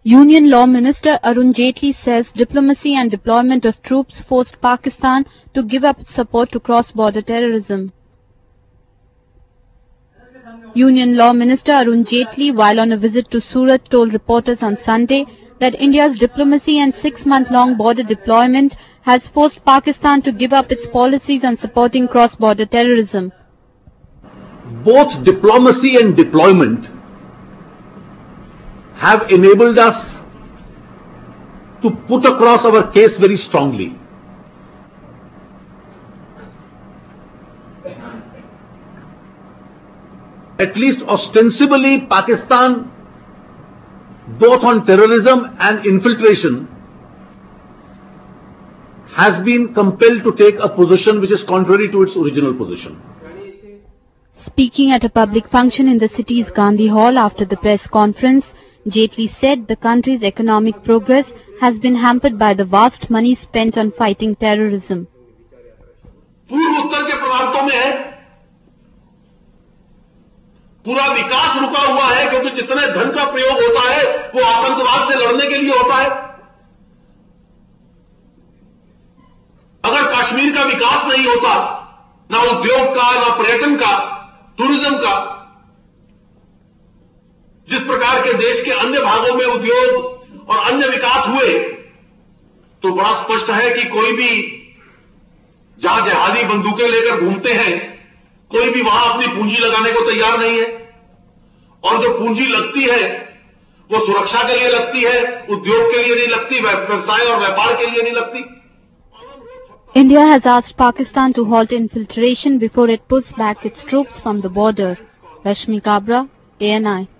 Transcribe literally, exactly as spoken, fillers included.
Union Law Minister Arun Jaitley says diplomacy and deployment of troops forced Pakistan to give up its support to cross-border terrorism. Union Law Minister Arun Jaitley, while on a visit to Surat, told reporters on Sunday that India's diplomacy and six-month-long border deployment has forced Pakistan to give up its policies on supporting cross-border terrorism. Both diplomacy and deployment have enabled us to put across our case very strongly. At least ostensibly, Pakistan, both on terrorism and infiltration, has been compelled to take a position which is contrary to its original position. Speaking at a public function in the city's Gandhi Hall after the press conference, Jaitley said the country's economic progress has been hampered by the vast money spent on fighting terrorism. पूर्व उत्तर के प्रांतों में पूरा विकास रुका हुआ है क्योंकि जितने धन का प्रयोग होता है वो आतंकवाद से लड़ने के लिए होता है। अगर कश्मीर का विकास नहीं होता, ना उद्योग का, ना पर्यटन का, टूरिज्म का, जिस प्रकार के देश के अन्य भागों में उद्योग और अन्य विकास हुए, तो बड़ा स्पष्ट है कि कोई भी जहां जिहादी बंदूकें लेकर घूमते हैं, कोई भी वहां अपनी पूंजी लगाने को तैयार नहीं है। और जो पूंजी लगती है वो सुरक्षा के लिए लगती है, उद्योग के लिए नहीं लगती, व्यवसाय और व्यापार के लिए नहीं लगती। India has asked Pakistan to halt infiltration before it pushes back its troops from the border. Rashmi Kabra, A N I.